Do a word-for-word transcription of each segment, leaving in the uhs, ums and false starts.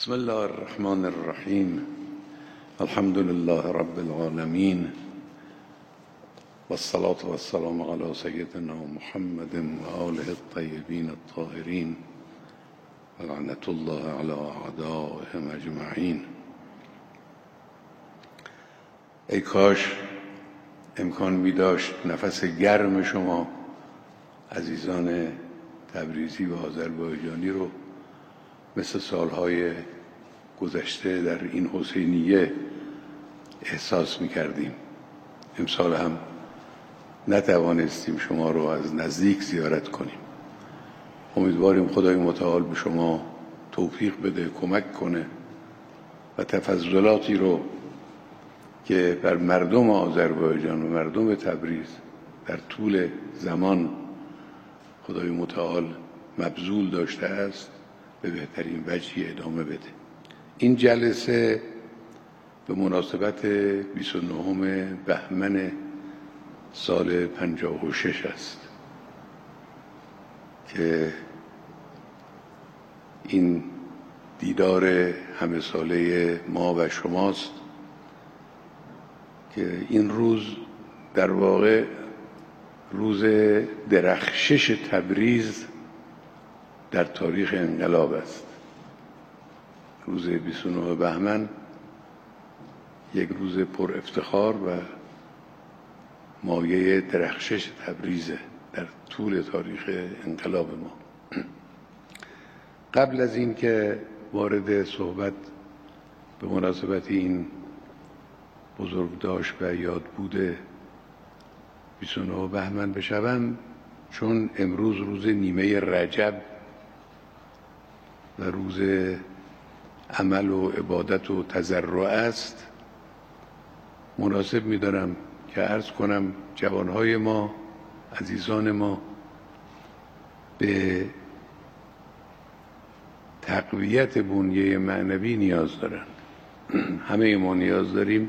بسم الله الرحمن الرحیم. الحمد لله رب العالمین والصلاة والسلام على سيدنا محمد وآله الطيبين الطاهرين ولعنة الله على أعدائهم أجمعین. ای کاش امکان می داشت نفس گرم شما عزیزان تبریزی و آذربایجانی رو مثل سالهای گذشته در این حسینیه احساس می کردیم. امسال هم نتوانستیم شما رو از نزدیک زیارت کنیم. امیدواریم خدای متعال به شما توفیق بده، کمک کنه و تفضلاتی رو که بر مردم آذربایجان و مردم تبریز در طول زمان خدای متعال مبذول داشته است به بهترین وجهی ادامه بده. این جلسه به مناسبت بیست و نهم بهمن سال پنجاه و شش است که این دیدار همه ساله ما و شماست که این روز در واقع روز درخشش تبریز در تاریخ انقلاب است. روز بیست و نهم بهمن یک روز پر افتخار و مایه درخشش تبریزه در طول تاریخ انقلاب ما. قبل از این که وارد صحبت به مناسبت این بزرگداشت و یادبود بیست و نهم بهمن بشوم، چون امروز روز نیمه رجب و روز عمل و عبادت و تضرع است، مناسب می‌دارم که عرض کنم جوانهای ما، عزیزان ما به تقویت بنیه معنوی نیاز دارند. همه ما نیاز داریم.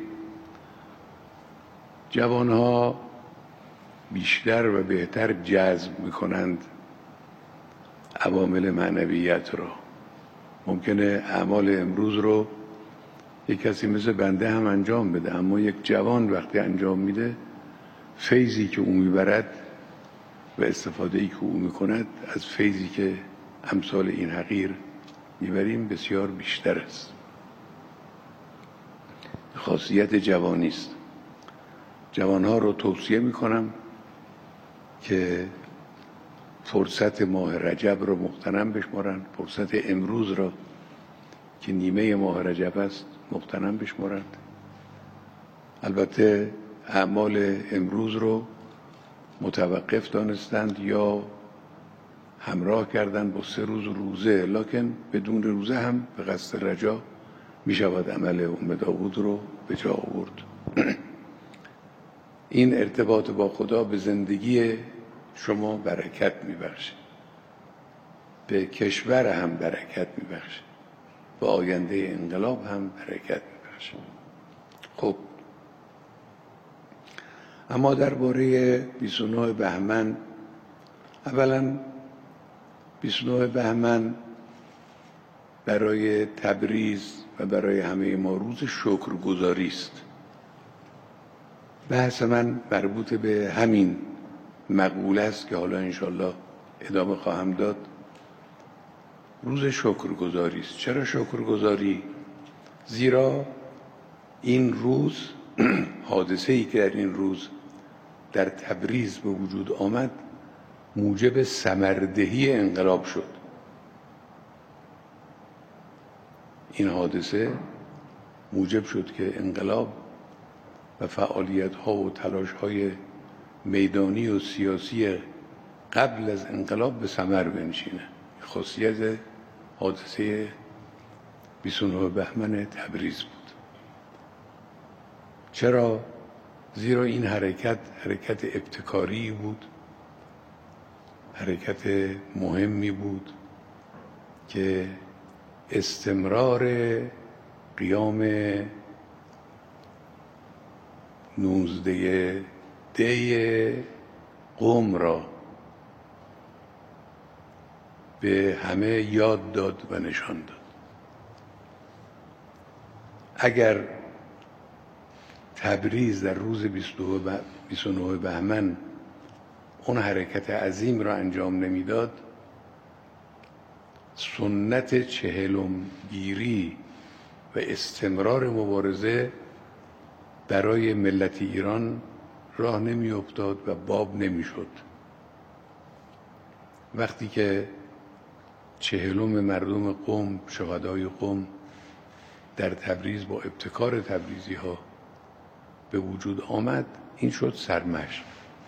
جوانها بیشتر و بهتر جذب می‌کنند عوامل معنویت را. ممکنه اعمال امروز رو یک کسی مثل بنده هم انجام بده، اما یک جوان وقتی انجام میده، فیضی که او میبرد و استفاده‌ای که او میکند از فیضی که امثال این حقیر میبریم بسیار بیشتر است. خاصیت جوانی است. جوانها رو توصیه میکنم که فرصت ماه رجب رو مغتنم بشمارند، فرصت امروز را که نیمه ماه رجب است مغتنم بشمارند. البته اعمال امروز رو متوقف دانستند یا همراه کردند با سه روز روزه، لکن بدون روزه هم به قصد رجا می شود عمل ام داوود رو به جا آورد. این ارتباط با خدا به زندگی شما برکت میبخشه، به کشور هم برکت میبخشه، به آینده انقلاب هم برکت میبخشه. خب اما درباره بیست و نهم بهمن، اولا بیست و نهم بهمن برای تبریز و برای همه ما روز شکرگزاری است. بحث من مربوط به همین مقوله است که حالا انشالله ادامه خواهم داد. روز شکرگزاری است. چرا شکرگزاری؟ زیرا این روز حادثه‌ای که در این روز در تبریز به وجود آمد موجب ثمردهی انقلاب شد. این حادثه موجب شد که انقلاب و فعالیت‌ها و تلاش‌های میدانی و سیاسی قبل از انقلاب به ثمر بنشینه. خاصیت حادثه بیست و نهم بهمن تبریز بود. چرا؟ زیرا این حرکت حرکت ابتکاری بود، حرکت مهمی بود که استمرار قیام نوزده دی قوم را به همه یاد داد و نشان داد. اگر تبریز در روز بیست و نه بهمن اون حرکت عظیم را انجام نمیداد، سنت چهلم گیری و استمرار مبارزه برای ملت ایران راه نمی افتاد و باب نمی شد. وقتی که چهلم مردم قم، شهدای قم در تبریز با ابتکار تبریزی ها به وجود آمد، این شد سرمشق.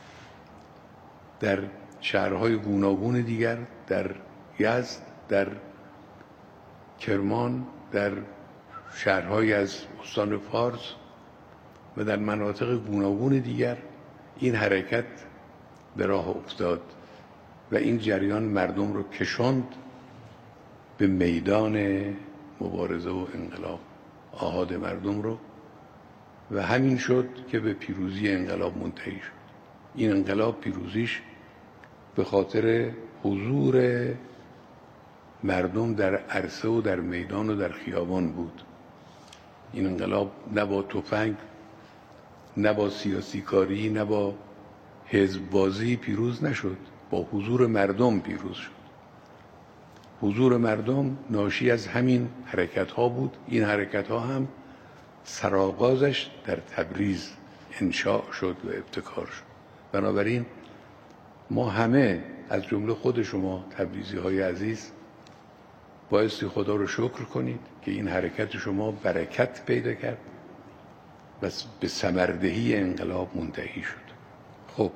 در شهرهای گوناگون دیگر، در یزد، در کرمان، در شهرهای از استان فارس و در مناطق گوناگون دیگر این حرکت به راه افتاد و این جریان مردم رو کشاند به میدان مبارزه و انقلاب، آحاد مردم رو، و همین شد که به پیروزی انقلاب منتهی شد. این انقلاب پیروزیش به خاطر حضور مردم در عرصه و در میدان و در خیابان بود. این انقلاب نه با تفنگ، نه با سیاسی کاری، نه با حزب بازی پیروز نشد، با حضور مردم پیروز شد. حضور مردم ناشی از همین حرکت ها بود. این حرکت ها هم سرآغازش در تبریز انشاء شد و ابتکار شد. بنابراین ما همه از جمله خود شما تبریزی های عزیز بایستی خدا رو شکر کنید که این حرکت شما برکت پیدا کرد و به ثمردهی انقلاب منتهی شد. خب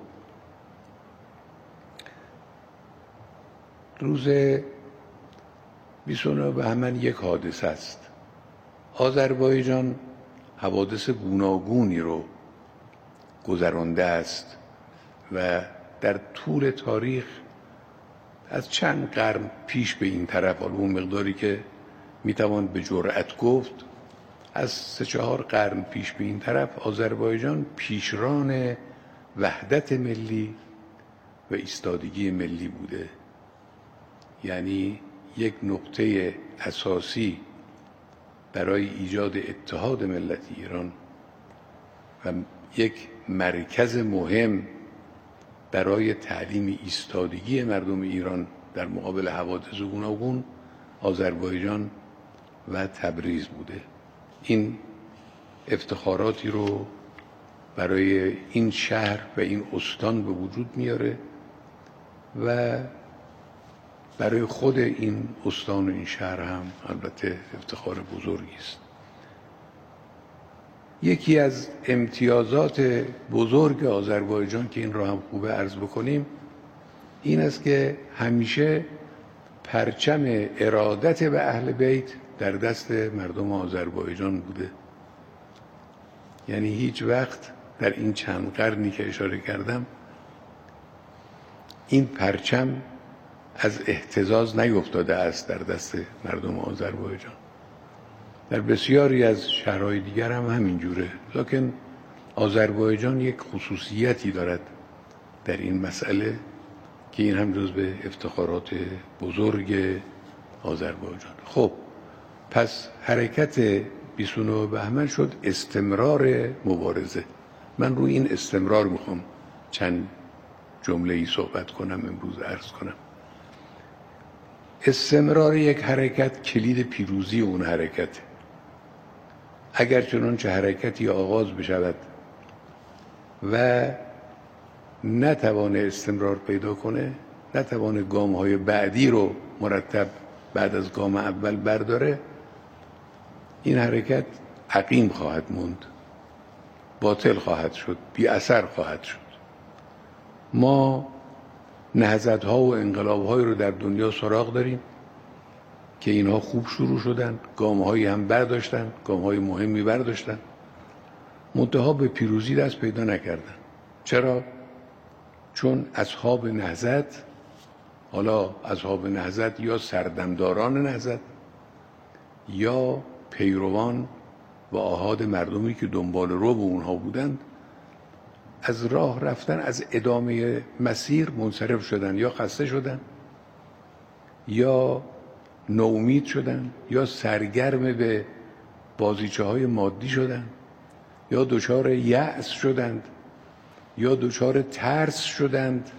روز بیست و نه بهمن یک حادثه است. آذربایجان حوادث گوناگونی رو گذرانده است و در طول تاریخ از چند قرن پیش به این طرف، حالا اون مقداری که میتوان به جرأت گفت از سه چهار قرن پیش به این طرف، آذربایجان پیشران وحدت ملی و ایستادگی ملی بوده. یعنی یک نقطه اساسی برای ایجاد اتحاد ملت ایران و یک مرکز مهم برای تعلیم ایستادگی مردم ایران در مقابل حوادث گوناگون آذربایجان و تبریز بوده. این افتخاراتی رو برای این شهر و این استان به وجود میاره و برای خود این استان و این شهر هم البته افتخار بزرگی است. یکی از امتیازات بزرگ آذربایجان که این را هم خوبه عرض بکنیم این است که همیشه پرچم ارادت به اهل بیت در دست مردم آذربایجان بوده. یعنی هیچ وقت در این چند قرنی که اشاره کردم این پرچم از اهتزاز نیفتاده است در دست مردم آذربایجان. در بسیاری از شهرهای دیگر هم همینجوره، لکن آذربایجان یک خصوصیتی دارد در این مسئله که این هم جز به افتخارات بزرگ آذربایجان. خب پس حرکت بیست و نه بهمن شد استمرار مبارزه. من روی این استمرار میخوام چند جمله ای صحبت کنم، امروز عرض کنم. استمرار یک حرکت کلید پیروزی اون حرکت. اگر چنانچه حرکتی آغاز بشود و نتوانه استمرار پیدا کنه، نتوانه گام های بعدی رو مرتب بعد از گام اول برداره، این حرکت عقیم خواهد موند، باطل خواهد شد، بی اثر خواهد شد. ما نهضت‌ها و انقلاب‌هایی رو در دنیا سراغ داریم که اینها خوب شروع شدن، گام‌هایی هم برداشتن، گام‌های مهمی برداشتن، منتها به پیروزی دست پیدا نکردن. چرا؟ چون اصحاب نهضت، حالا اصحاب نهضت یا سردمداران نهضت یا پیروان و آحاد مردمی که دنبال رو به اونها بودند، از راه رفتن، از ادامه مسیر منصرف شدن، یا خسته شدن یا نومید شدن یا سرگرم به بازیچه های مادی شدند، یا دچار یأس شدند، یا دچار ترس شدند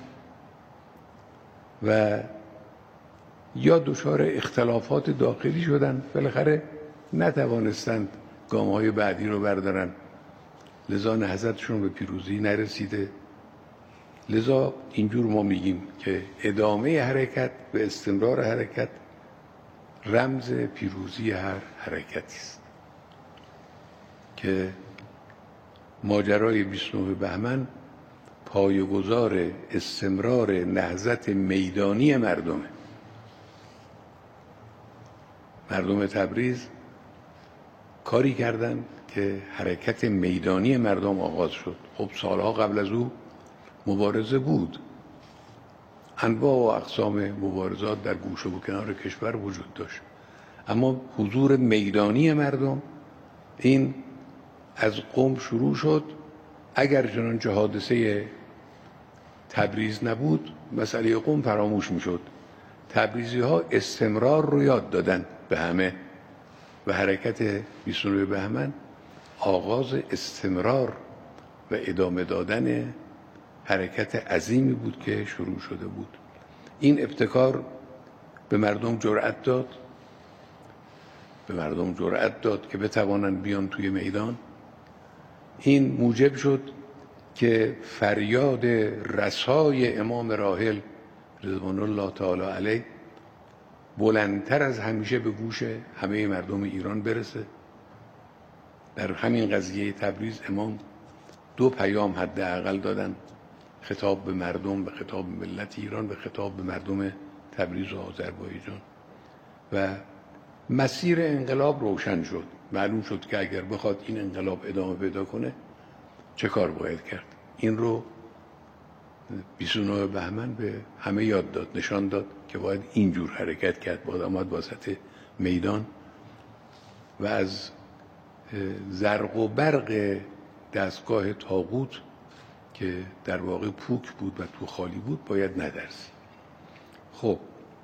و یا دچار اختلافات داخلی شدند، بالاخره نتوانستند گام‌های بعدی رو بردارن، لذا نهضتشون به پیروزی نرسیده. لذا اینجور ما میگیم که ادامه حرکت و استمرار حرکت رمز پیروزی هر حرکتی است که ماجرای بیست و نه بهمن پایه‌گذار استمرار نهضت میدانی مردمه. مردم تبریز کاری کردند که حرکت میدانی مردم آغاز شد. خب سالها قبل از او مبارزه بود، انواع و اقسام مبارزات در گوشه و کنار کشور وجود داشت، اما حضور میدانی مردم این از قم شروع شد. اگر چنانچه حادثه تبریز نبود مسئله قم فراموش میشد. تبریزی ها استمرار رو یاد دادن به همه و حرکت بیست و نه بهمن آغاز استمرار و ادامه دادن حرکت عظیمی بود که شروع شده بود. این ابتکار به مردم جرأت داد به مردم جرأت داد که بتوانند بیان توی میدان. این موجب شد که فریاد رسای امام راحل رضوان الله تعالی علیه بلندتر از همیشه به گوش همه مردم ایران برسه. در همین قضیه تبریز امام دو پیام حداقل دادن، خطاب به مردم، به خطاب به ملت ایران، به خطاب به مردم تبریز و آذربایجان، و مسیر انقلاب روشن شد. معلوم شد که اگر بخواد این انقلاب ادامه پیدا کنه چه کار باید کرد. این رو بیست و نه بهمن به همه یاد داد، نشان داد که باید اینجور حرکت کرد، باید آمد وسط میدان و از زرق و برق دستگاه طاغوت که در واقع پوک بود و تو خالی بود باید ندرسی. خب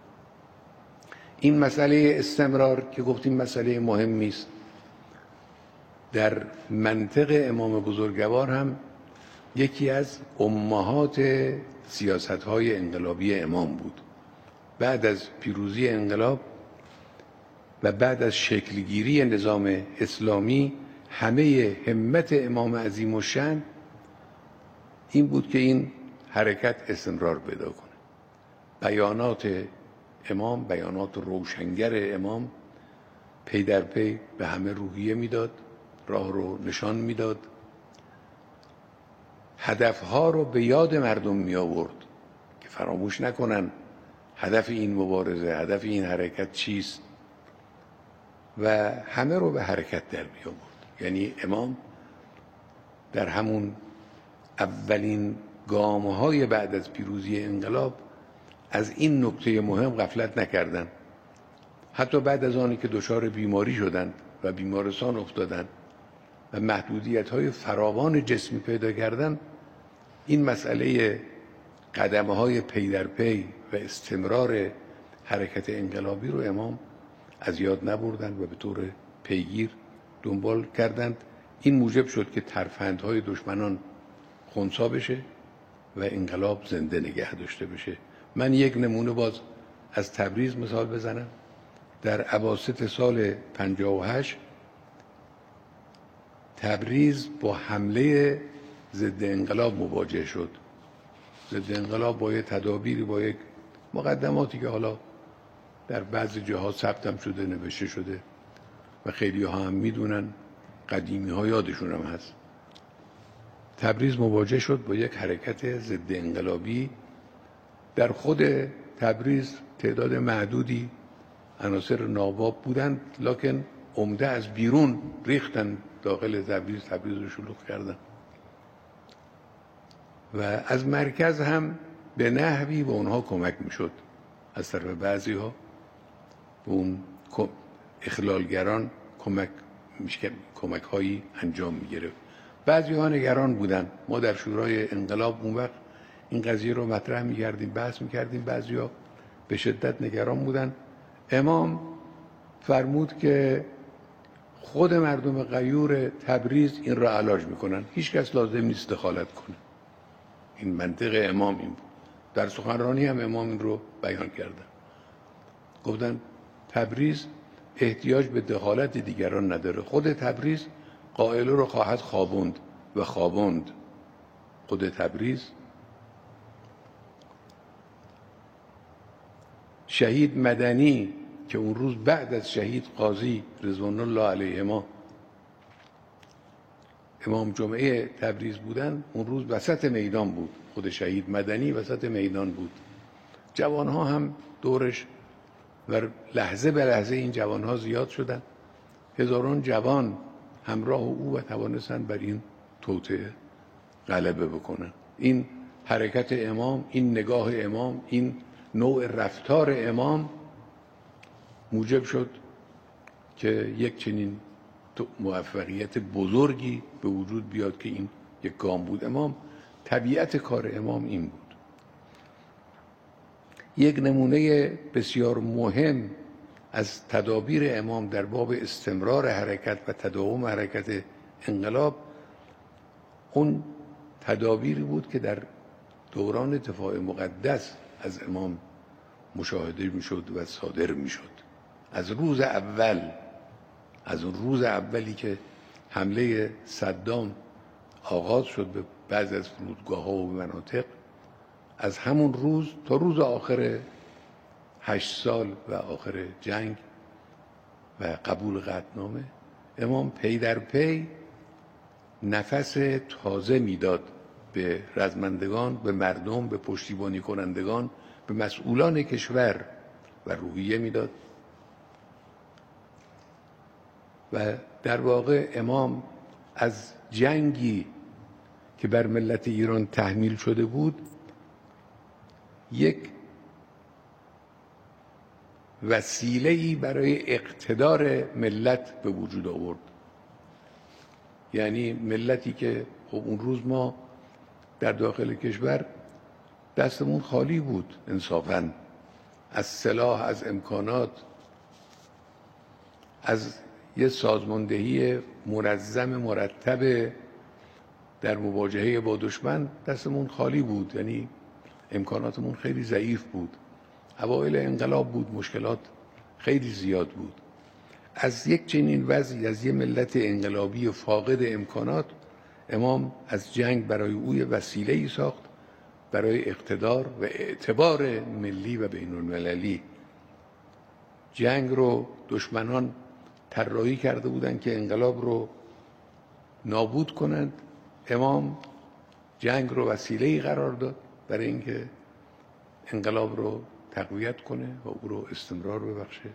این مسئله استمرار که گفتیم مسئله مهمی است، در منطق امام بزرگوار هم یکی از امهات سیاست‌های انقلابی امام بود. بعد از پیروزی انقلاب و بعد از شکلگیری نظام اسلامی همه همت امام عظیم الشأن این بود که این حرکت استمرار پیدا کنه. بیانات امام، بیانات روشنگر امام پی در پی به همه روحیه میداد، راه رو نشان میداد، هدفها رو به یاد مردم می آورد که فراموش نکنن هدف این مبارزه، هدف این حرکت چیست و همه رو به حرکت در می آورد. یعنی امام در همون اولین گام‌های بعد از پیروزی انقلاب از این نکته مهم غفلت نکردند. حتی بعد از آنی که دچار بیماری شدند و بیمارستان افتادند و محدودیت‌های فراوان جسمی پیدا کردند، این مسئله قدم‌های پی در پی و استمرار حرکت انقلابی رو امام از یاد نبردند و به طور پیگیر دنبال کردند. این موجب شد که ترفندهای دشمنان خنثی بشه و انقلاب زنده نگه داشته بشه. من یک نمونه باز از تبریز مثال بزنم. در اواسط سال پنجاه و هشت تبریز با حمله ضد انقلاب مواجه شد. ضد انقلاب با یک تدابیری، با یک مقدماتی که حالا در بعضی جاها ثبتم شده، نوشته شده و خیلی ها هم میدونن، قدیمی ها یادشون هم هست. تبریز مواجه شد با یک حرکت ضد انقلابی. در خود تبریز تعداد معدودی عناصر ناباب بودند، لکن عمده از بیرون ریختن داخل تبریز، تبریز رو شلوغ کردن و از مرکز هم به نحوی به اونها کمک میشد. از طرف بعضی ها به اون اخلالگران کمک میشه، کمک هایی انجام میگرفت. بعضی ها نگران بودن. ما در شورای انقلاب اون وقت این قضیه رو مطرح میکردیم، بحث میکردیم. بعضی ها به شدت نگران بودن. امام فرمود که خود مردم غیور تبریز این را علاج میکنن، هیچ کس لازم نیست دخالت کنه. این منطق امام این بود. در سخنرانی هم امام این رو بیان کردن، گفتن تبریز احتیاج به دخالت دیگران نداره، خود تبریز قائله رو خواهد خوابوند و خوابوند. خود تبریز شهید مدنی که اون روز بعد از شهید قاضی رضوان الله علیهما امام جمعه تبریز بودن، اون روز وسط میدان بود، خود شهید مدنی وسط میدان بود، جوانها هم دورش و لحظه به لحظه این جوانها زیاد شدن، هزاران جوان همراه او و توانستن بر این توطئه غلبه بکنن. این حرکت امام، این نگاه امام، این نوع رفتار امام موجب شد که یک چنین موفقیت بزرگی به وجود بیاد که این یک گام بود. امام طبیعت کار امام این بود. یک نمونه بسیار مهم از تدابیر امام در باب استمرار حرکت و تداوم حرکت انقلاب اون تدابیری بود که در دوران دفاع مقدس از امام مشاهده میشد و صادر میشد. از روز اول، از اون روز اولی که حمله صدام آغاز شد به بعضی از فرودگاه‌ها و مناطق، از همون روز تا روز آخر هشت سال و آخر جنگ و قبول قطعنامه، امام پی در پی نفس تازه میداد به رزمندگان، به مردم، به پشتیبانی کنندگان، به مسئولان کشور و روحیه میداد. و در واقع امام از جنگی که بر ملت ایران تحمیل شده بود یک وسیله‌ای برای اقتدار ملت به وجود آورد. یعنی ملتی که خب اون روز ما در داخل کشور دستمون خالی بود انصافاً، از سلاح، از امکانات، از یه سازماندهی منظم مرتب در مواجهه با دشمن دستمون خالی بود. یعنی امکاناتمون خیلی ضعیف بود. اوایل انقلاب بود، مشکلات خیلی زیاد بود. از یک چنین وضعی، از یه ملت انقلابی فاقد امکانات، امام از جنگ برای او وسیله‌ای ساخت برای اقتدار و اعتبار ملی و بین المللی. جنگ رو دشمنان طراحی کرده بودند که انقلاب رو نابود کنند. امام جنگ رو وسیله‌ای قرار داد برای اینکه انقلاب رو تقویت کنه و او رو استمرار ببخشه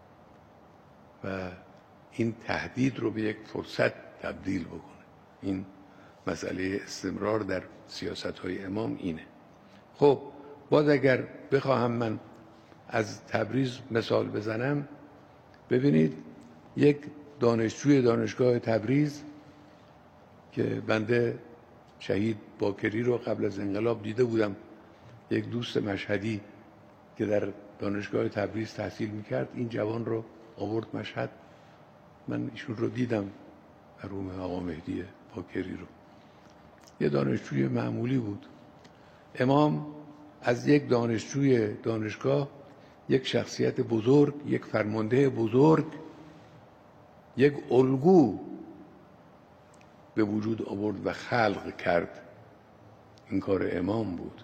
و این تهدید رو به یک فرصت تبدیل بکنه. این مسئله استمرار در سیاست‌های امام اینه. خب باز اگر بخواهم من از تبریز مثال بزنم، ببینید یک دانشجوی دانشگاه تبریز که بنده شهید باکری رو قبل از انقلاب دیده بودم، یک دوست مشهدی که در دانشگاه تبریز تحصیل میکرد این جوان رو آورد مشهد، من ایشون رو دیدم، مرحوم آقا مهدی باکری رو. یه دانشجوی معمولی بود. امام از یک دانشجوی دانشگاه یک شخصیت بزرگ، یک فرمانده بزرگ، یک الگو به وجود آورد و خلق کرد. این کار امام بود.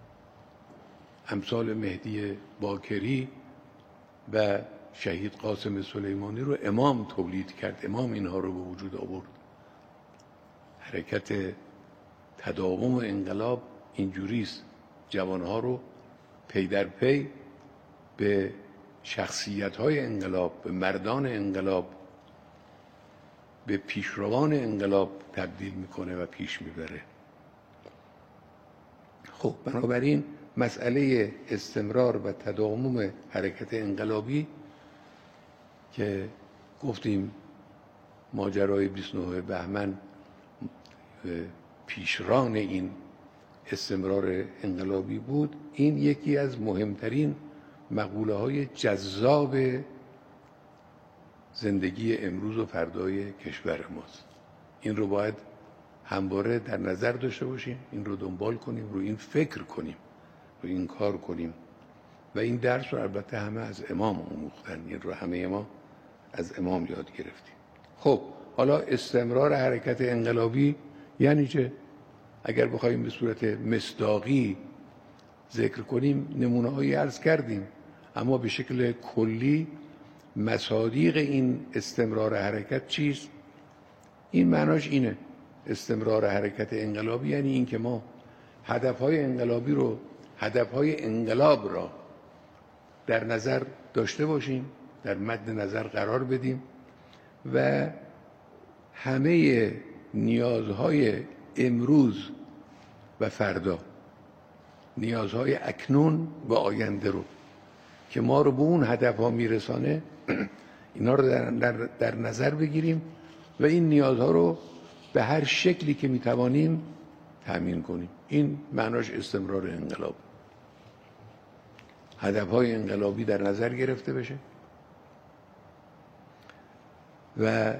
امثال مهدی باکری و شهید قاسم سلیمانی رو امام تولید کرد، امام اینها رو به وجود آورد. حرکت تداوم انقلاب اینجوریست، جوانها رو پی در پی به شخصیت‌های انقلاب، به مردان انقلاب، به پیشروان انقلاب تبدیل میکنه و پیش میبره. خب بنابراین مسئله استمرار و تداوم حرکت انقلابی که گفتیم ماجرای بیست و نه بهمن پیشران این استمرار انقلابی بود، این یکی از مهمترین مقوله های جذاب زندگی امروز و فردای کشور ماست. این رو باید همواره در نظر داشته باشیم، این رو دنبال کنیم، رو این فکر کنیم، رو این کار کنیم و این درس رو البته همه از امام آموختن، این رو همه ما از امام یاد گرفتیم. خب حالا استمرار حرکت انقلابی یعنی چه؟ اگر بخوایم به صورت مصداقی ذکر کنیم نمونه‌هایی عرض کردیم، اما به شکل کلی مصادیق این استمرار حرکت چیست؟ این معناش اینه، استمرار حرکت انقلابی یعنی این که ما هدفهای انقلابی رو، هدفهای انقلاب را در نظر داشته باشیم، در مد نظر قرار بدیم و همه نیازهای امروز و فردا، نیازهای اکنون و آینده رو که ما رو به اون هدفها میرسانه اینا رو در, در, در نظر بگیریم و این نیازها رو به هر شکلی که میتوانیم تأمین کنیم. این معناش استمرار انقلاب. هدفهای انقلابی در نظر گرفته بشه و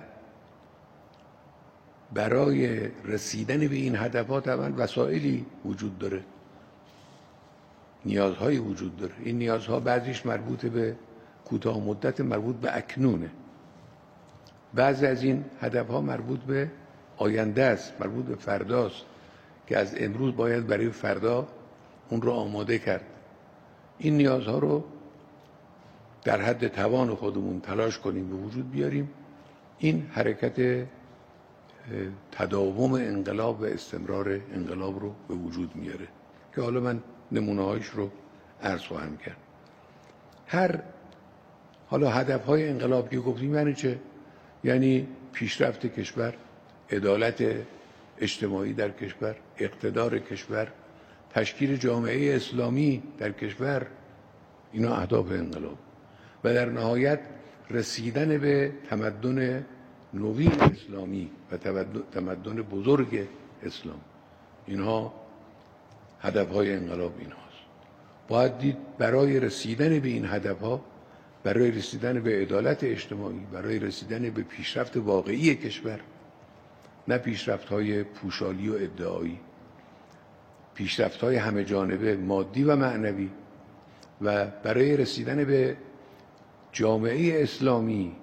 برای رسیدن به این هدفها طبعا وسایلی وجود داره، نیازهایی وجود داره. این نیازها بعضیش مربوط به کوتاه مدت، مربوط به اکنونه. بعضی از این هدفها مربوط به آینده است، مربوط به فرداست که از امروز باید برای فردا اون رو آماده کرد. این نیازها رو در حد توان خودمون تلاش کنیم به وجود بیاریم. این حرکت تداوم انقلاب و استمرار انقلاب رو به وجود میاره که حالا من نمونه‌هایش رو عرض خواهم کرد. هر حالا هدف‌های انقلاب که گفتیم یعنی چه؟ یعنی پیشرفت کشور، عدالت اجتماعی در کشور، اقتدار کشور، تشکیل جامعه اسلامی در کشور، اینا اهداف انقلاب و در نهایت رسیدن به تمدن نوین اسلامی و تمدن بزرگ اسلام. اینها هدفهای انقلاب اینهاست. باید دید برای رسیدن به این هدفها، برای رسیدن به عدالت اجتماعی، برای رسیدن به پیشرفت واقعی کشور، نه پیشرفت‌های پوشالی و ادعایی، پیشرفت‌های همه جانبه مادی و معنوی، و برای رسیدن به جامعه اسلامی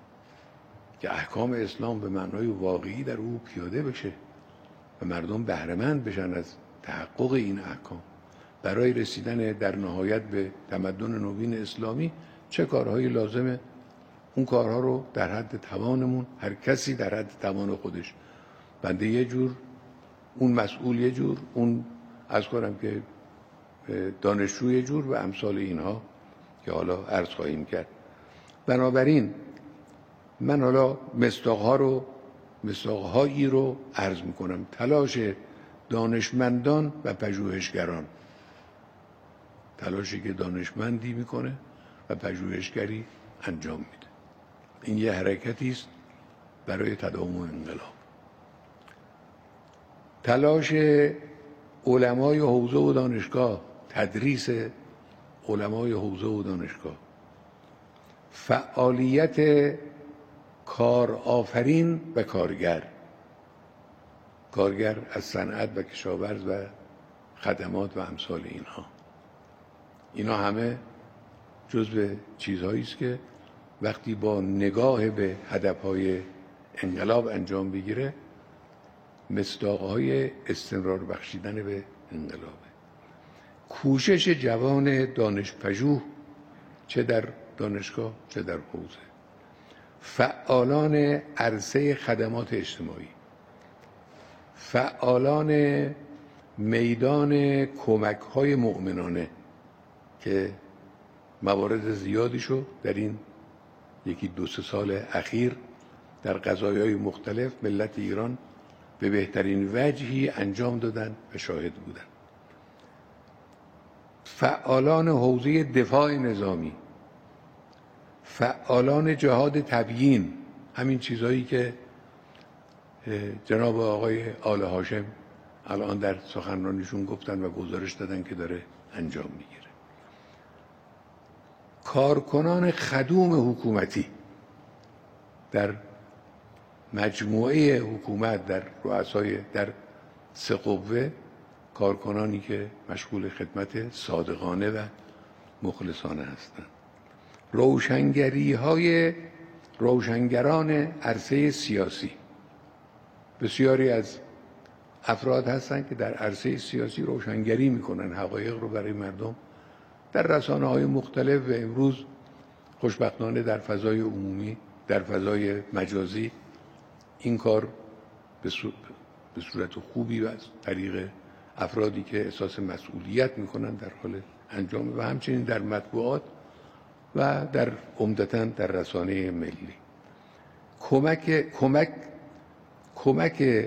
که احکام اسلام به معنای واقعی در او پیاده بشه و مردم بهره‌مند بشن از تحقق این احکام، برای رسیدن در نهایت به تمدن نوین اسلامی چه کارهایی لازمه؟ اون کارها رو در حد توانمون، هر کسی در حد توان خودش، بنده یه جور، اون مسئول یه جور، اون از کنم که دانشجو یه جور و امثال اینها که حالا عرض خواهیم کرد. بنابراین من حالا مصداق‌ها رو مصداق‌هایی رو عرض میکنم. تلاش دانشمندان و پژوهشگران، تلاشی که دانشمندی میکنه و پژوهشگری انجام میده. این یه حرکتی است برای تداوم انقلاب. تلاش علمای حوزه و دانشگاه، تدریس علمای حوزه و دانشگاه، فعالیت کارآفرین و کارگر، کارگر از صنعت و کشاورز و خدمات و امثال اینها، اینا همه جزو چیزهایی است که وقتی با نگاه به هدفهای انقلاب انجام بگیره مصداقهای استمرار بخشیدن به انقلابه. کوشش جوان دانشپژوه چه در دانشگاه چه در حوزه، فعالان عرصه خدمات اجتماعی، فعالان میدان کمک‌های مؤمنانه که موارد زیادیشو در این یکی دو سه سال اخیر در قضایای مختلف ملت ایران به بهترین وجهی انجام دادن و شاهد بودن. فعالان حوزه دفاع نظامی، فعالان جهاد تبیین، همین چیزهایی که جناب آقای آل هاشم الان در سخنرانیشون گفتن و گزارش دادن که داره انجام میگیره. کارکنان خدوم حکومتی، در مجموعه حکومت، در رؤسای در سه قوه کارکنانی که مشغول خدمت صادقانه و مخلصانه هستند. روشنگری های روشنگران عرصه سیاسی، بسیاری از افراد هستند که در عرصه سیاسی روشنگری میکنن، حقایق رو برای مردم در رسانه های مختلف و امروز خوشبختانه در فضای عمومی، در فضای مجازی این کار به صورت خوبی و از طریق افرادی که احساس مسئولیت میکنن در حال انجام و همچنین در مطبوعات و در عمدتاً در رسانه ملی کمک کمک کمک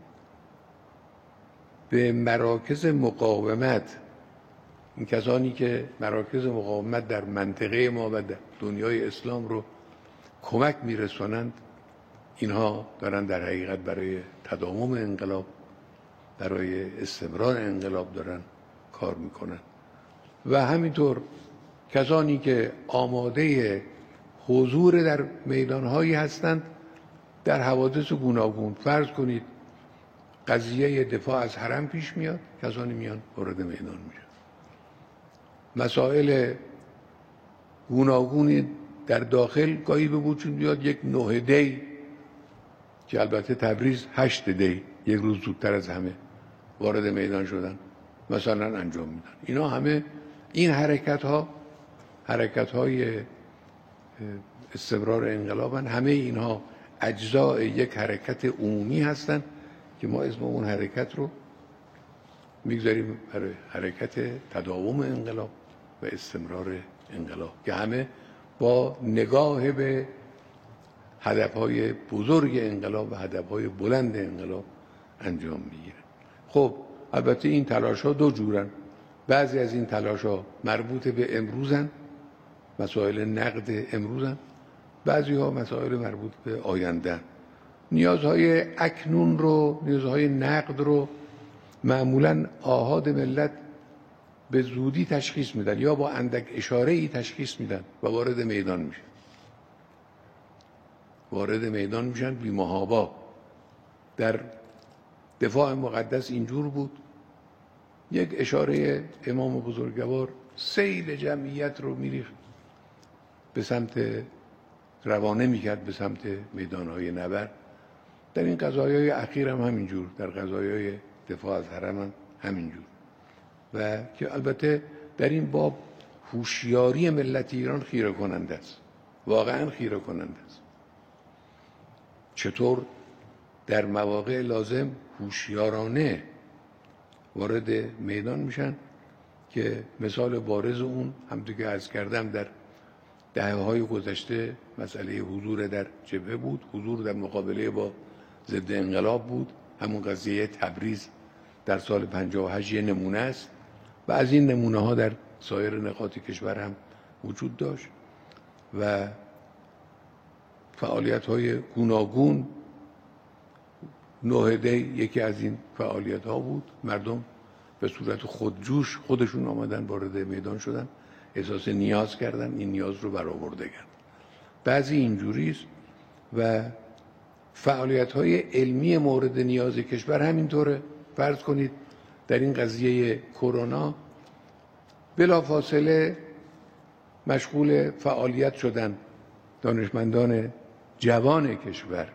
به مراکز مقاومت، این کسانی که مراکز مقاومت در منطقه ما و در دنیای اسلام رو کمک میرسونند، اینها دارن در حقیقت برای تداوم انقلاب، برای استمرار انقلاب دارن کار میکنن. و همینطور کسانی که آماده حضور در میدانهایی هستند در حوادث گوناگون. فرض کنید قضیه دفاع از حرم پیش میاد، کسانی میان وارد میدان میشن. مسائل گوناگونی در داخل گاهی به وجود بیاد، یک نه دی که البته تبریز هشت دی، یک روز زودتر از همه وارد میدان شدن مثلا انجام میدن. اینا همه این حرکت ها حرکت های استمرار انقلابن، همه اینها اجزای یک حرکت عمومی هستند که ما اسم اون حرکت رو میگذاریم برای حرکت تداوم انقلاب و استمرار انقلاب که همه با نگاه به هدفهای بزرگ انقلاب و هدفهای بلند انقلاب انجام میگیرن. خب البته این تلاش ها دو جورن. بعضی از این تلاش ها مربوط به امروزن، مسائل نقد امروزن، بعضی ها مسائل مربوط به آینده. نیازهای اکنون رو، نیازهای نقد رو معمولاً آحاد ملت به زودی تشخیص میدن یا با اندک اشاره ای تشخیص میدن و وارد میدان میشن. وارد میدان میشن بی محابا. در دفاع مقدس اینجور بود، یک اشاره امام بزرگوار سیل جمعیت رو میریخت به سمت، روانه میکرد به سمت میدانهای نبرد. در این قضایای اخیر هم همینجور، در قضایای دفاع از حرم هم همینجور. و که البته در این باب هوشیاری ملت ایران خیره کننده است، واقعا خیره کننده است. چطور در مواقع لازم هوشیارانه وارد میدان میشن که مثال بارز اون همونطور که عرض کردم در دهه‌های گذشته مسئله حضور در جبهه بود، حضور در مقابله با ضد انقلاب بود. همون قضیه تبریز در سال پنجاه و هشت یه نمونه است و از این نمونه ها در سایر نقاط کشور هم وجود داشت و فعالیت های گوناگون. نه دی یکی از این فعالیت ها بود. مردم به صورت خودجوش خودشون آمدن وارد میدان شدن، احساس نیاز کردن، این نیاز رو برآورده کردن. بعضی اینجوری است و فعالیت های علمی مورد نیاز کشور همینطوره. فرض کنید در این قضیه کرونا بلافاصله مشغول فعالیت شدن دانشمندان جوان کشور.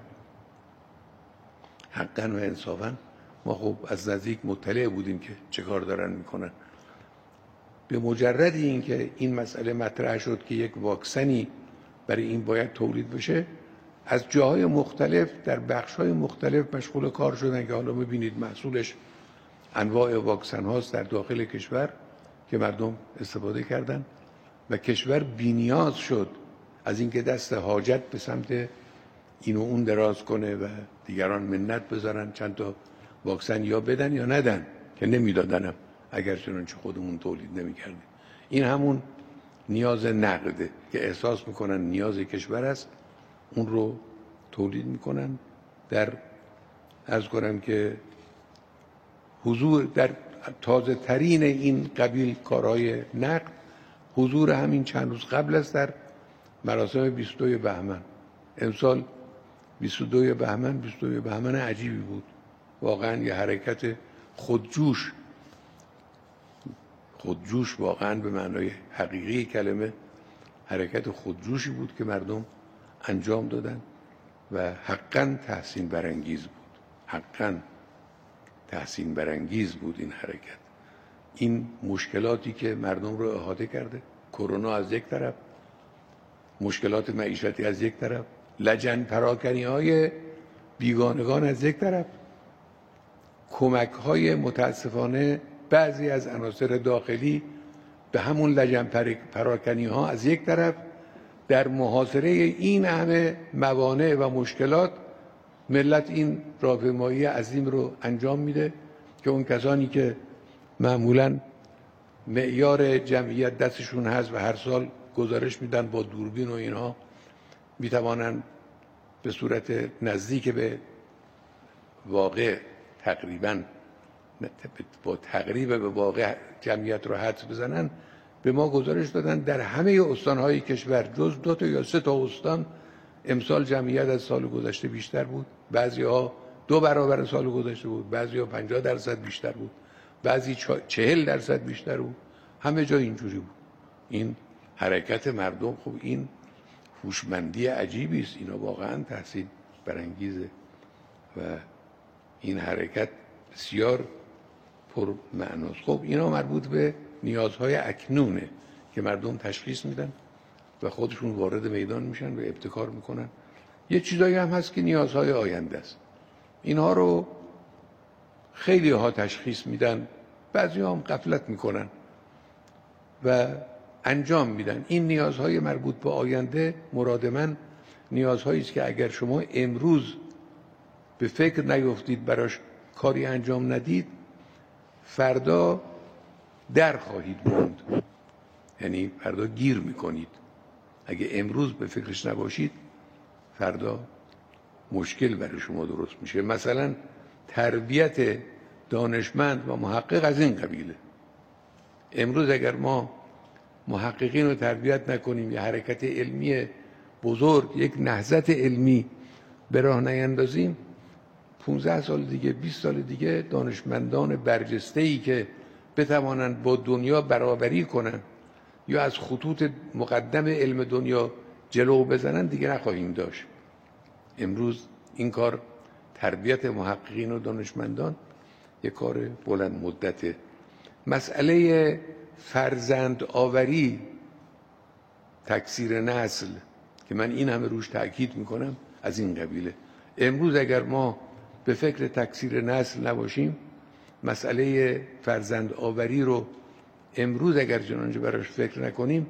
حقاً و انصافاً ما خب از نزدیک مطلع بودیم که چه کار دارن میکنن. به مجرد اینکه این مسئله مطرح شد که یک واکسنی برای این باید تولید بشه، از جاهای مختلف در بخش‌های مختلف مشغول کار شدن که حالا می‌بینید محصولش انواع واکسن هاست در داخل کشور که مردم استفاده کردن و کشور بی‌نیاز شد از اینکه دست حاجت به سمت این و اون دراز کنه و دیگران منت بذارن چند تا واکسن یا بدن یا ندن، که نمیدادنم اگر چنانچه خودمون تولید نمی‌کردیم. این همون نیاز نقده که احساس میکنن نیاز کشور است، اون رو تولید میکنن. در عرض کنم که حضور در تازه ترین این قبیل کارهای نقد، حضور همین چند روز قبل است در مراسم بیست و دو بهمن. امسال بیست و دو بهمن بیست و دو بهمن عجیبی بود، واقعا یه حرکت خودجوش خودجوش واقعا به معنای حقیقی کلمه حرکت خودجوشی بود که مردم انجام دادن و حقا تحسین برانگیز بود. حقا تحسین برانگیز بود این حرکت. این مشکلاتی که مردم رو احاطه کرده، کرونا از یک طرف، مشکلات معیشتی از یک طرف، لجن پراکنی های بیگانگان از یک طرف، کمک های متاسفانه بعضی از عناصر داخلی به همون لجن پراکنی ها از یک طرف، در محاصره این همه موانع و مشکلات ملت این راهپیمایی عظیم رو انجام میده که اون کسانی که معمولاً معیار جمعیت دستشون هست و هر سال گزارش میدن با دوربین و اینها میتوانن به صورت نزدیک به واقع تقریباً با تقریب به واقع جمعیت رو حدس بزنن، به ما گزارش دادن در همه استانهای کشور جز دو تا یا سه تا استان امسال جمعیت از سال گذشته بیشتر بود، بعضی‌ها دو برابر سال گذشته بود، بعضی‌ها پنجاه درصد بیشتر بود، بعضی چهل درصد بیشتر بود، همه جا اینجوری بود. این حرکت مردم، خب این هوشمندی عجیبی است، اینا واقعا تحسین برانگیزه و این حرکت بسیار پر معناست. خب اینا مربوط به نیازهای اکنونه که مردم تشخیص میدن و خودشون وارد میدان میشن و ابتکار میکنن. یه چیزایی هم هست که نیازهای آینده است، اینها رو خیلی ها تشخیص میدن، بعضی هم غفلت میکنن و انجام میدن. این نیازهای مربوط به آینده مراد من نیازهایی است که اگر شما امروز به فکر نیفتید براش کاری انجام ندید، فردا در خواهید موند، یعنی فردا گیر میکنید. اگه امروز به فکرش نباشید فردا مشکل برای شما درست میشه. مثلا تربیت دانشمند و محقق از این قبیله. امروز اگر ما محققین رو تربیت نکنیم، یه حرکت علمی بزرگ، یک نهضت علمی به راه نیندازیم، پونزده سال دیگه، بیست سال دیگه دانشمندان برجسته‌ای که بتوانند با دنیا برابری کنن یا از خطوط مقدم علم دنیا جلو بزنن دیگه نخواهیم داشت. امروز این کار، تربیت محققین و دانشمندان، یک کار بلند مدته. مسئله فرزند آوری، تکثیر نسل که من این همه روش تأکید میکنم، از این قبیله. امروز اگر ما به فکر تکثیر نسل نباشیم، مسئله فرزند آوری رو امروز اگر چنانچه براش فکر نکنیم،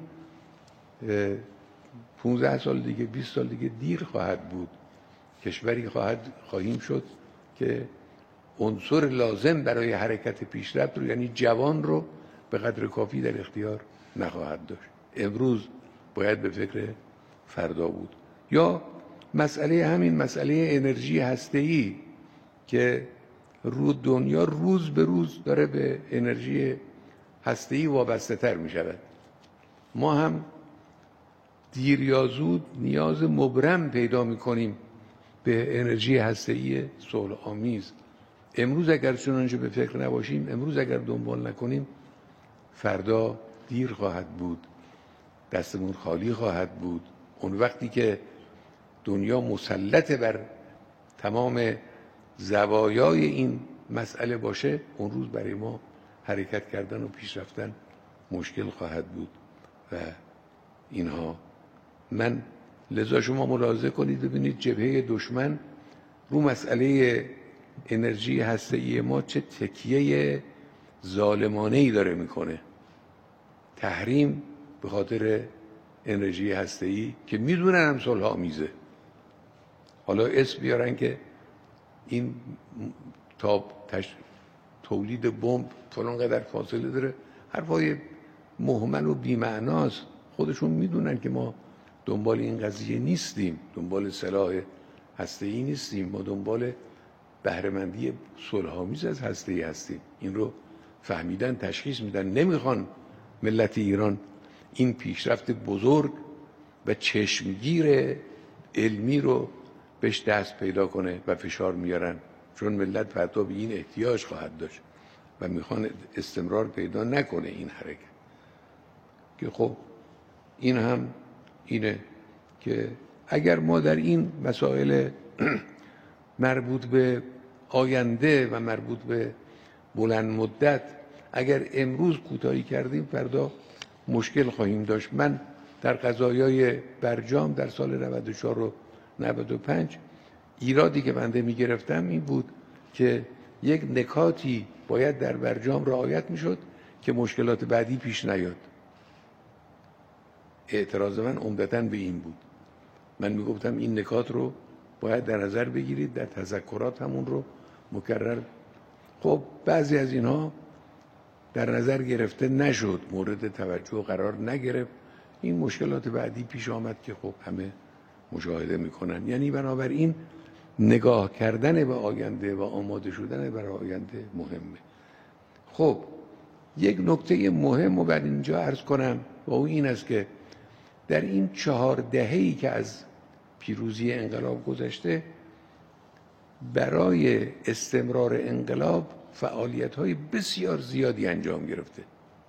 پونزده سال دیگه، بیست سال دیگه دیر خواهد بود. کشوری خواهد خواهیم شد که عنصر لازم برای حرکت پیشرفت رو، یعنی جوان رو، به قدر کافی در اختیار نخواهد داشت. امروز باید به فکر فردا بود. یا مسئله همین مسئله انرژی هسته‌ای که رو دنیا روز به روز داره به انرژی هسته‌ای وابسته تر می شود. ما هم دیر یا زود نیاز مبرم پیدا می کنیم به انرژی هسته‌ای صلح آمیز. امروز اگر چنانچه به فکر نباشیم، امروز اگر دنبال نکنیم، فردا دیر خواهد بود، دستمون خالی خواهد بود. اون وقتی که دنیا مسلط بر تمام زوایای این مسئله باشه، اون روز برای ما حرکت کردن و پیش رفتن مشکل خواهد بود و اینها. من لذا شما ملاحظه کنید ببینید جبهه دشمن رو مسئله انرژی هسته‌ای ما چه تکیه ظالمانه‌ای داره میکنه. تحریم به خاطر انرژی هسته‌ای که میدونن هم صلح آمیزه، حالا اسم بیارن که این تا تش... تولید بمب فلان قدر فاصله داره، حرفای مهمل و بی‌معناست. خودشون میدونن که ما دنبال این قضیه نیستیم، دنبال سلاح هسته‌ای نیستیم، ما دنبال بهره‌مندی صلح‌آمیز از هسته‌ای هستیم. این رو فهمیدن، تشخیص میدن. نمیخوان ملت ایران این پیشرفت بزرگ و چشمگیر علمی رو بهش دست پیدا کنه و فشار میارن، چون ملت فردا به این احتیاج خواهد داشت و میخوان استمرار پیدا نکنه این حرکت. که خب این هم اینه که اگر ما در این مسائل مربوط به آینده و مربوط به بلند مدت اگر امروز کوتاهی کردیم فردا مشکل خواهیم داشت. من در قضایای برجام در سال نود و چهار و نود و پنج ایرادی که بنده می گرفتم این بود که یک نکاتی باید در برجام رعایت می شد که مشکلات بعدی پیش نیاد. اعتراض من عمدتاً به این بود. من می گفتم این نکات رو باید در نظر بگیرید، در تذکرات همون رو مکرر. خب بعضی از اینها در نظر گرفته نشد، مورد توجه قرار نگرفت. این مشکلات بعدی پیش آمد که خب همه مشاهده میکنن. یعنی بنابراین نگاه کردن به آینده و آماده شدن برای آینده مهمه. خب یک نکته مهم رو بعد اینجا عرض کنم و اون این است که در این چهار دهه‌ای که از پیروزی انقلاب گذشته برای استمرار انقلاب فعالیت‌های بسیار زیادی انجام گرفته.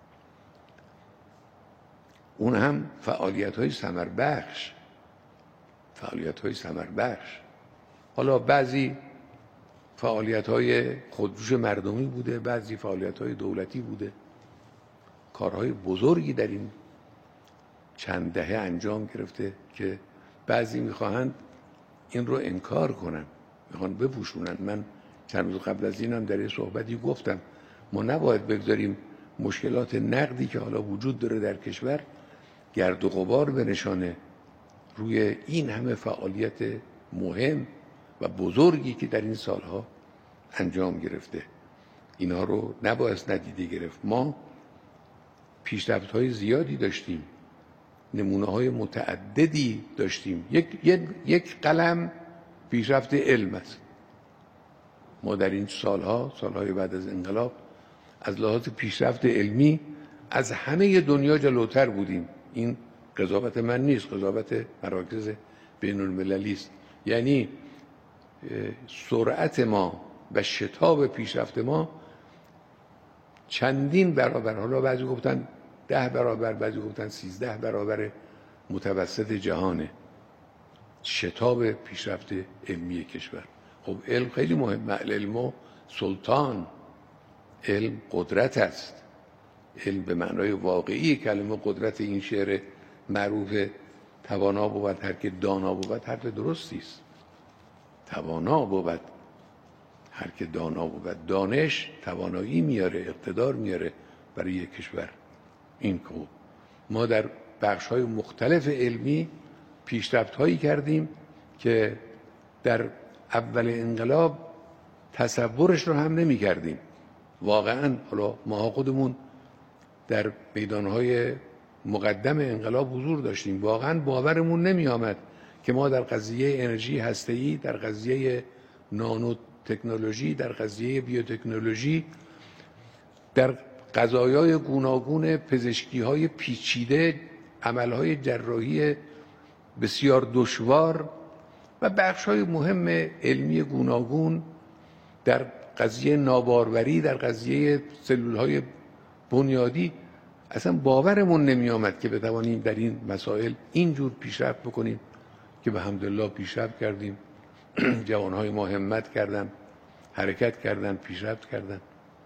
اون هم فعالیت‌های ثمربخش فعالیت‌های ثمربخش حالا بعضی فعالیت‌های خودجوش مردمی بوده، بعضی فعالیت‌های دولتی بوده. کارهای بزرگی در این چند دهه انجام گرفته که بعضی می‌خواهند این رو انکار کنن، می‌خوان بپوشونن. من چند روز قبل از این هم در یه صحبتی گفتم ما نباید بگذاریم مشکلات نقدی که حالا وجود داره در کشور گرد و غبار بنشانه روی این همه فعالیت مهم و بزرگی که در این سالها انجام گرفته. اینا رو نباید ندیده گرفت. ما پیشرفت‌های زیادی داشتیم، نمونه‌های متعددی داشتیم. یک یک یک قلم پیشرفت علم است. ما در این سالها سالهای بعد از انقلاب از لحاظ پیشرفت علمی از همه دنیا جلوتر بودیم. این قضاوت من نیست، قضاوت مراکز بین المللی است. یعنی سرعت ما و شتاب پیشرفت ما چندین برابر، حالا بعضی گفتن ده برابر، بعضی گفتن سیزده برابر متوسط جهانه شتاب پیشرفت علمی کشور. خب علم خیلی مهمه. علم و سلطان، علم قدرت است. علم به معنای واقعی کلمه قدرت، این شعر معروف توانا بود هر که دانا بود، حرف درستی است. توانا بود هر که دانا بود. دانش توانایی میاره، اقتدار میاره برای یک کشور. این که ما در بخش‌های مختلف علمی پیشرفت‌هایی کردیم که در اول انقلاب تصورش رو هم نمی کردیم. واقعا حالا ما خودمون در میدانهای مقدم انقلاب حضور داشتیم، واقعا باورمون نمی آمد که ما در قضیه انرژی هسته‌ای، در قضیه نانو تکنولوژی، در قضیه بیوتکنولوژی، در قضایای گوناگون پزشکی‌های پیچیده، عملهای جراحی بسیار دشوار و بخش‌های مهم علمی گوناگون، در قضیه ناباروری، در قضیه سلول‌های بنیادی، اصلا باورمون نمی آمد که بتوانیم در این مسائل اینجور پیشرفت بکنیم که به حمدالله پیشرفت کردیم. جوانهای ما همت کردن، حرکت کردن، پیشرفت کردن.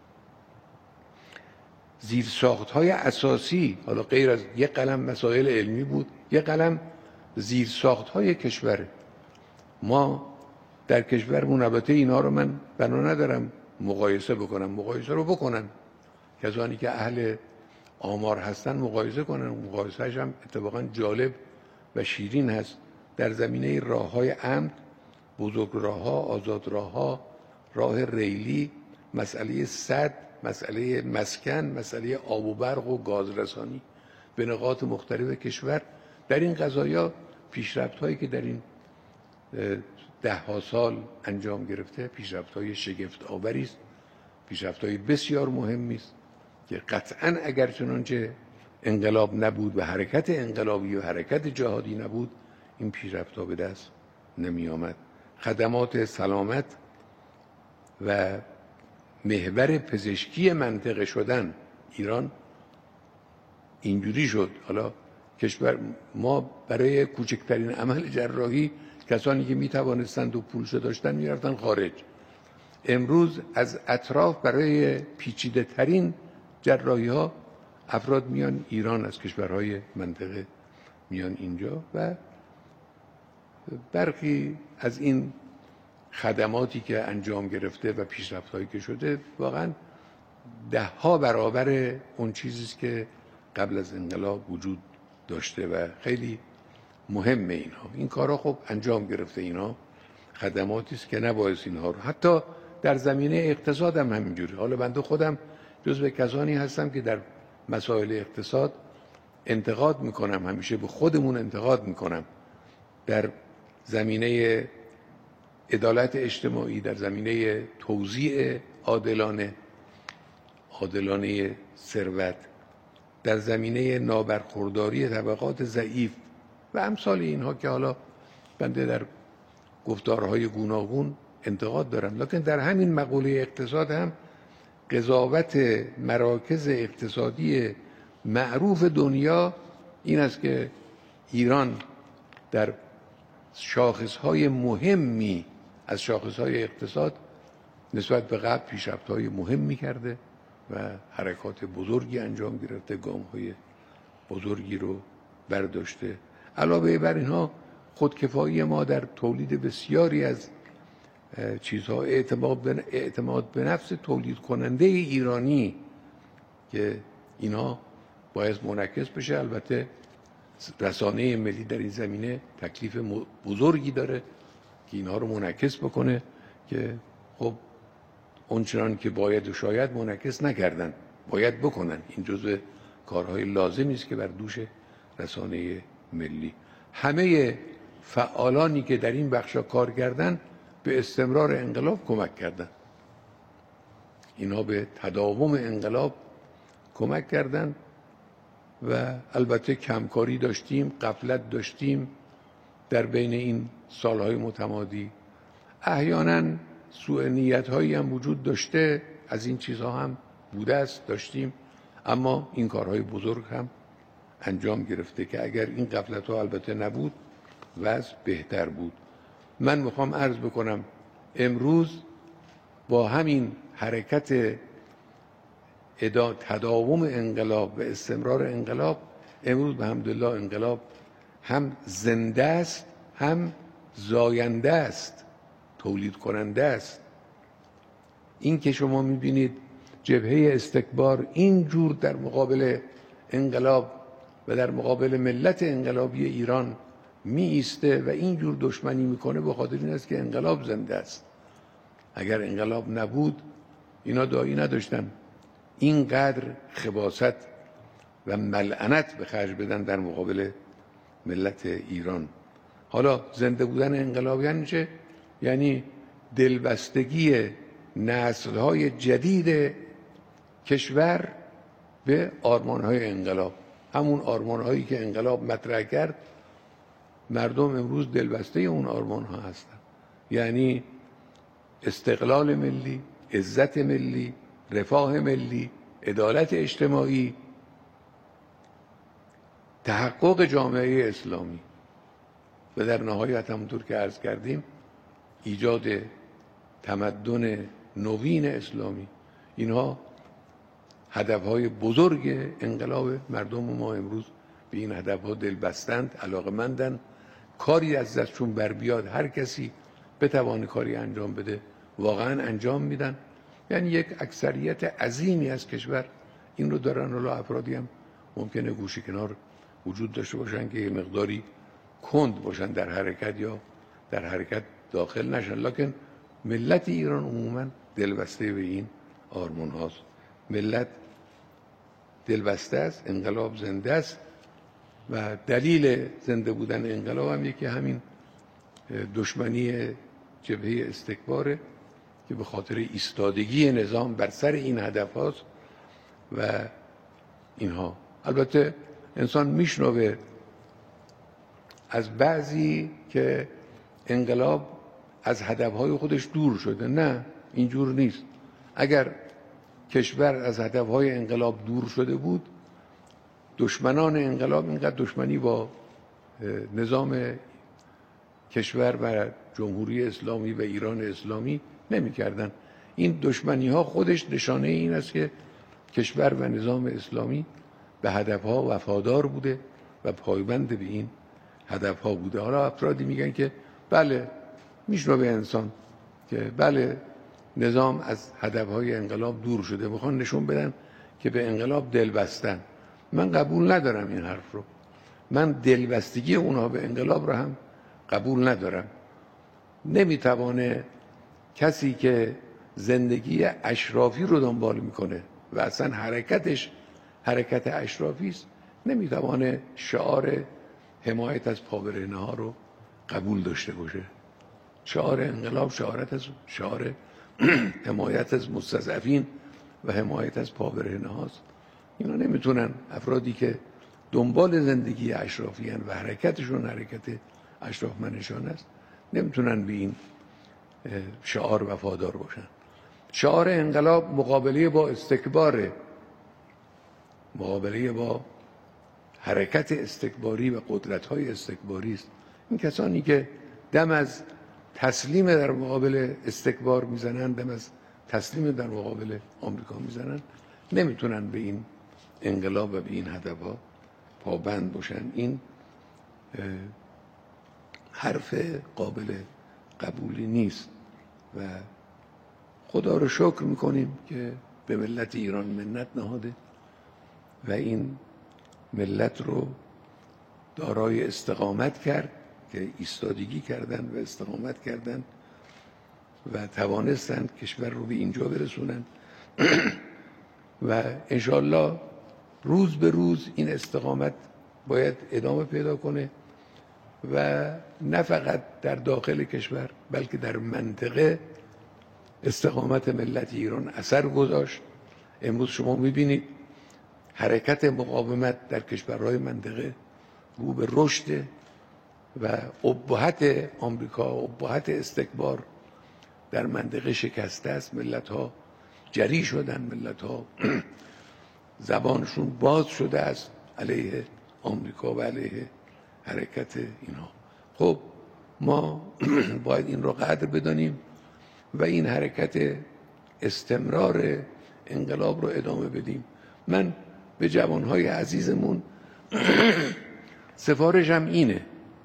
زیرساخت‌های اساسی، حالا غیر از یک قلم مسائل علمی بود، یک قلم زیرساخت‌های کشور. ما در کشورمون، البته اینا رو من بنا ندارم مقایسه بکنم، مقایسه رو بکنن کسانی که اهل آمار هستن مقایسه کنن. مقایسه‌اش هم اتفاقا جالب و شیرین هست. در زمینه راه‌های امن، بزرگ راه‌ها، آزاد راه‌ها، راه ریلی، مسئله سد، مسئله مسکن، مسئله آب و برق و گازرسانی به نقاط مختلف کشور، در این قضایا پیشرفت‌هایی که در این ده ها سال انجام گرفته پیشرفت‌های شگفت آوری است، پیشرفت‌های بسیار مهمی است که قطعاً اگر چنانچه انقلاب نبود و حرکت انقلابی و حرکت جهادی نبود این پیشرفت‌ها به دست نمی آمد. خدمات سلامت و محور پزشکی منطقه شدن ایران اینجوری شد. حالا کشور ما برای کوچکترین عمل جراحی کسانی که می توانستند و پولش داشتن می رفتن خارج. امروز از اطراف برای پیچیده ترین جراحی ها افراد میان ایران، از کشورهای منطقه میان اینجا و برخی از این خدماتی که انجام گرفته و پیشرفت‌هایی که شده واقعا ده ها برابر اون چیزی است که قبل از انقلاب وجود داشته و خیلی مهمه. اینها این کارا خب انجام گرفته، اینا خدماتی است که نباید اینها رو، حتی در زمینه اقتصاد هم همینجوری. حالا بنده خودم جزو کسانی هستم که در مسائل اقتصاد انتقاد میکنم، همیشه به خودمون انتقاد میکنم. در زمینه عدالت اجتماعی، در زمینه توزیع عادلانه عادلانه ثروت، در زمینه نابرخورداری طبقات ضعیف و امثال اینها که حالا بنده در گفتارهای گوناگون انتقاد دارم، لکن در همین مقوله اقتصاد هم قضاوت مراکز اقتصادی معروف دنیا این است که ایران در شاخصهای مهمی از شاخصهای اقتصاد نسبت به قبل پیشرفت‌های مهمی کرده و حرکات بزرگی انجام گرفته، گام‌های بزرگی رو برداشته. علاوه بر اینها خودکفایی ما در تولید بسیاری از چیزها، اعتماد به اعتماد به نفس تولید کننده ایرانی که اینا باید منعکس بشه. البته رسانه ملی در این زمینه تکلیف بزرگی داره که اینها رو منعکس بکنه که خب اونچنان که باید و شاید منعکس نکردن، باید بکنن. این جزء کارهای لازمی است که بر دوش رسانه ملی. همه فعالانی که در این بخشا کار کردن به استمرار انقلاب کمک کردن، اینا به تداوم انقلاب کمک کردن و البته کمکاری داشتیم، غفلت داشتیم در بین این سالهای متمادی. احیانا سوء نیت‌هایی هم وجود داشته، از این چیزها هم بوده است، داشتیم، اما این کارهای بزرگ هم انجام گرفته که اگر این غفلت‌ها البته نبود وضع بهتر بود. من میخوام عرض بکنم امروز با همین حرکت تداوم انقلاب و استمرار انقلاب، امروز به حمدالله انقلاب هم زنده است هم زاینده است، تولید کننده است. این که شما میبینید جبهه استکبار اینجور در مقابل انقلاب و در مقابل ملت انقلابی ایران می ایسته و اینجور دشمنی میکنه، به خاطر این است که انقلاب زنده است. اگر انقلاب نبود اینا داعی نداشتن اینقدر خباثت و ملعنت به خرج بدن در مقابل ملت ایران. حالا زنده بودن انقلاب یعنی چه؟ یعنی دلبستگی نسل‌های جدید کشور به آرمان‌های انقلاب، همون آرمان‌هایی که انقلاب مطرح کرد. مردم امروز دلبسته اون آرمان‌ها هستند، یعنی استقلال ملی، عزت ملی، رفاه ملی، عدالت اجتماعی، تحقق جامعه اسلامی و در نهایت همونطور که عرض کردیم ایجاد تمدن نوین اسلامی. اینها هدفهای بزرگ انقلاب. مردم ما امروز به این هدفها دل بستند، علاقه‌مندند. کاری از دستشون بر بیاد، هر کسی بتوانه کاری انجام بده واقعا انجام میدن. یعنی یک اکثریت عظیمی از کشور این رو دارن. حالا افرادی هم ممکنه گوشه کنار وجود داشته باشن که یه مقداری کند باشن در حرکت یا در حرکت داخل نشن، لکن ملت ایران عموما دلبسته به این آرمان هاست. ملت دلبسته است، انقلاب زنده است و دلیل زنده بودن انقلاب هم یکی همین دشمنی جبهه استکباره که به خاطر ایستادگی نظام بر سر این هدف هاست. و اینها البته انسان میشنوه از بعضی که انقلاب از هدفهای خودش دور شده. نه، اینجور نیست. اگر کشور از هدفهای انقلاب دور شده بود، دشمنان انقلاب اینقدر دشمنی با نظام کشور و جمهوری اسلامی و ایران اسلامی نمی کردن. این دشمنی ها خودش نشانه این است که کشور و نظام اسلامی به هدفها وفادار بوده و پایبند به این هدفها بوده. حالا افرادی میگن که بله، میشنو به انسان که بله نظام از هدفهای انقلاب دور شده، میخوان نشون بدن که به انقلاب دل بستن. من قبول ندارم این حرف رو. من دلبستگی اونها به انقلاب رو هم قبول ندارم. نمیتوانه کسی که زندگی اشرافی رو دنبال میکنه و اصلا حرکتش حرکت اشرافی است، نمیتوانه شعار حمایت از پابرهنه ها رو قبول داشته باشه. شعار انقلاب شعارت از شعار حمایت از مستضعفین و حمایت از پابرهنه هاست. اینا نمیتونن، افرادی که دنبال زندگی اشرافی هن و حرکتشون حرکت اشرافمنشان است، نمیتونن به این شعار وفادار باشن. شعار انقلاب مقابله با استکباره، مقابله با حرکت استکباری و قدرت‌های استکباری است. این کسانی که دم از تسلیم در مقابل استکبار میزنن، دم از تسلیم در مقابل آمریکا میزنن، نمیتونن به این انقلاب و به این هدفها پابند باشن. این حرف قابل قبولی نیست و خدا رو شکر میکنیم که به ملت ایران منت نهاده و این ملت رو دارای استقامت کرد که ایستادگی کردن و استقامت کردن و توانستند کشور رو به اینجا برسونن و انشالله روز به روز این استقامت باید ادامه پیدا کنه و نه فقط در داخل کشور بلکه در منطقه استقامت ملت ایران اثر گذاشت. امروز شما میبینید حرکت مقاومت در کشورهای منطقه رو به رشد و ابهت آمریکا، ابهت استکبار در منطقه شکسته است. ملت ها جری شدن، ملت ها زبانشون باز شده است علیه آمریکا و علیه حرکت اینها. خب ما باید این رو قدر بدانیم و این حرکت استمرار انقلاب رو ادامه بدیم. من به جوانهای عزیزمون سفارشم اینه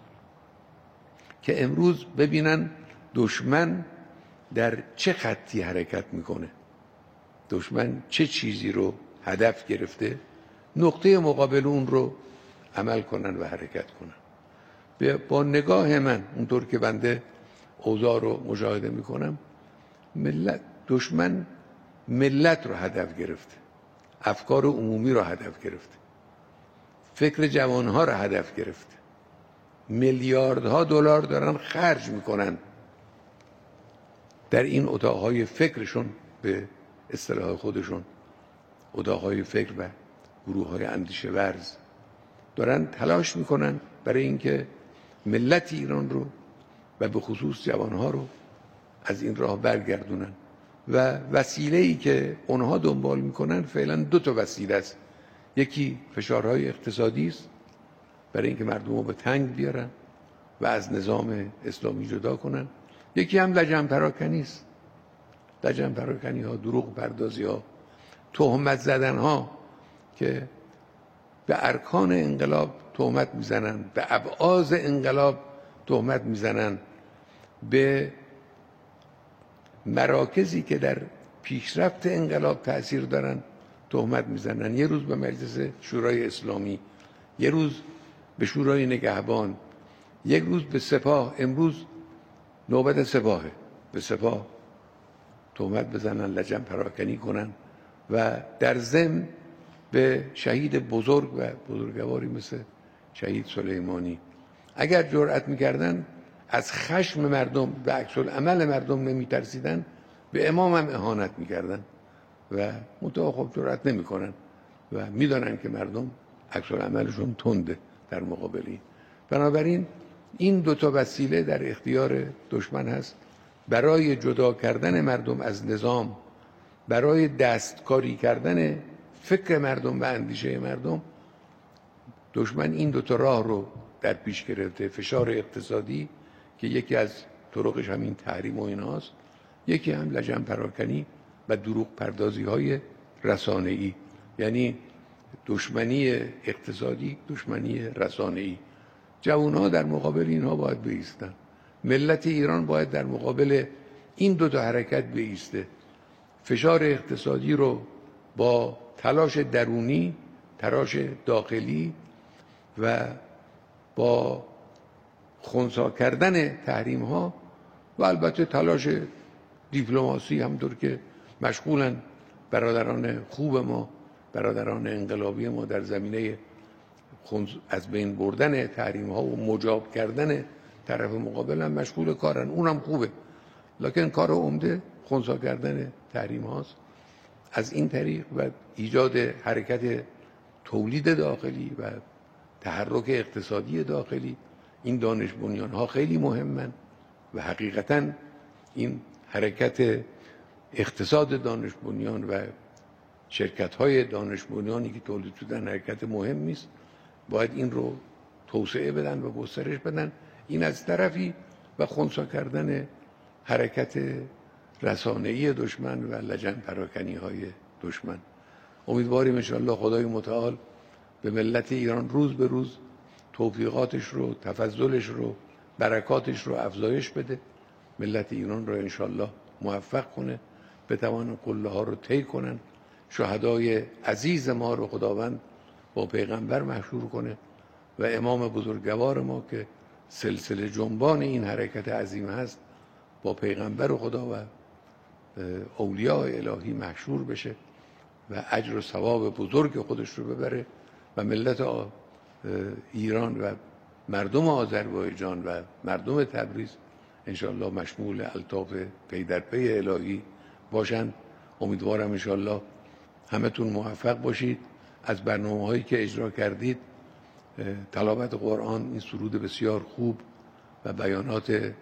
که امروز ببینن دشمن در چه خطی حرکت میکنه، دشمن چه چیزی رو هدف گرفته، نقطه مقابل اون رو عمل کنن و حرکت کنن. با نگاه من اونطور که بنده اوضاع رو مشاهده میکنم، ملت دشمن ملت رو هدف گرفته، افکار عمومی رو هدف گرفته، فکر جوانها رو هدف گرفته، میلیاردها دلار دارن خرج میکنن در این اتاقهای فکرشون، به اصطلاح خودشون اتاقهای فکر و گروههای اندیشه ورز دارن تلاش میکنن برای اینکه ملت ایران رو و به خصوص جوانها رو از این راه برگردونن و وسیله‌ای که اونها دنبال میکنن فعلا دو تا وسیله است. یکی فشارهای اقتصادی است برای اینکه مردم رو به تنگ بیارن و از نظام اسلامی جدا کنن. یکی هم لجن پراکنی است، لجن پراکنی ها، دروغ پردازی ها، تهمت زدن ها که به ارکان انقلاب تهمت میزنن، به ابعاض انقلاب تهمت میزنن، به مراکزی که در پیشرفت انقلاب تأثیر دارن تهمت میزنن. یه روز به مجلس شورای اسلامی، یه روز به شورای نگهبان، یک روز به سپاه. امروز نوبت سپاهه، به سپاه تهمت بزنن، لجن پراکنی کنن و در ضمن به شهید بزرگ و بزرگواری مثل شهید سلیمانی اگر جرأت میکردن، از خشم مردم و عکس العمل مردم نمیترسیدن، به امام هم اهانت میکردن و منتها خب جرأت نمیکنن و میدانن که مردم عکس العملشون تنده در مقابل این. بنابراین این دو تا وسیله در اختیار دشمن هست برای جدا کردن مردم از نظام، برای دستکاری کردن فکر مردم و اندیشه مردم، دشمن این دو تا راه رو در پیش گرفته. فشار اقتصادی که یکی از طرقش همین تحریم و ایناست، یکی هم لجن پراکنی و دروغ پردازی های رسانه‌ای، یعنی دشمنی اقتصادی، دشمنی رسانه‌ای. جوان‌ها در مقابل اینها باید بایستن. ملت ایران باید در مقابل این دو تا حرکت بایسته. فشار اقتصادی رو با تلاش درونی، تلاش داخلی و با خنثی کردن تحریم ها و البته تلاش دیپلماسی، همطور که مشغولن برادران خوب ما، برادران انقلابی ما در زمینه از بین بردن تحریم ها و مجاب کردن طرف مقابل هم مشغول کارن، اونم خوبه، لکن کار عمده خنثی کردن تحریم هاست. از این طریق و ایجاد حرکت تولید داخلی و تحرک اقتصادی داخلی، این دانش بنیان ها خیلی مهمن و حقیقتاً این حرکت اقتصاد دانش بنیان و شرکت های دانش بنیانی که تولید شدن حرکت مهمی است، باید این رو توسعه بدن و گسترش بدن. این از طرفی و خنثی کردن حرکت رسانه‌ای دشمن و لجن پراکنی های دشمن. امیدواریم انشاءالله خدای متعال به ملت ایران روز به روز توفیقاتش رو، تفضلش رو، برکاتش رو افزایش بده، ملت ایران رو انشاءالله موفق کنه، بتوانن قله ها رو طی کنن، شهدای عزیز ما رو خداوند با پیغمبر محشور کنه و امام بزرگوار ما که سلسله جنبان این حرکت عظیم هست با پیغمبر و خدا و اولیاء الهی محشور بشه و اجر و ثواب بزرگ خودش رو ببره و ملت ایران و مردم آذربایجان و مردم تبریز انشاءالله مشمول الطاف پی در پی الهی باشند. امیدوارم انشاءالله همتون موفق باشید. از برنامه هایی که اجرا کردید، تلاوت قرآن، این سرود بسیار خوب و بیانات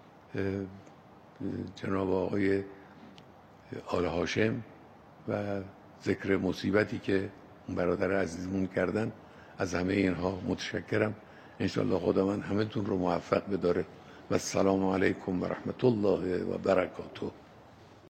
جناب آقای آل هاشم و ذکر مصیبتی که اون برادر عزیزمون کردن، از همه اینها متشکرم. انشاءالله خداوند همتون رو موفق بداره و السلام علیکم و رحمت الله و برکاته.